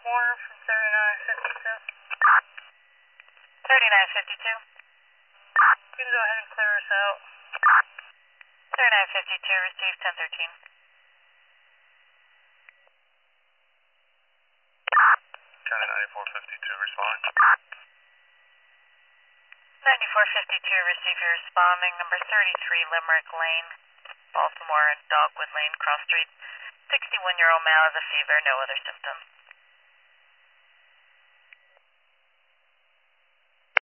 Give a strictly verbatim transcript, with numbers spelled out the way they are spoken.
Warner from thirty-nine fifty-two. thirty-nine fifty-two. You can go ahead and clear us out. thirty-nine fifty-two, receive ten thirteen. County ninety-four fifty-two, respond. ninety-four fifty-two, receive your responding. Number thirty-three, Limerick Lane, Baltimore, Dogwood Lane, Cross Street. sixty-one-year-old male has a fever, no other symptoms.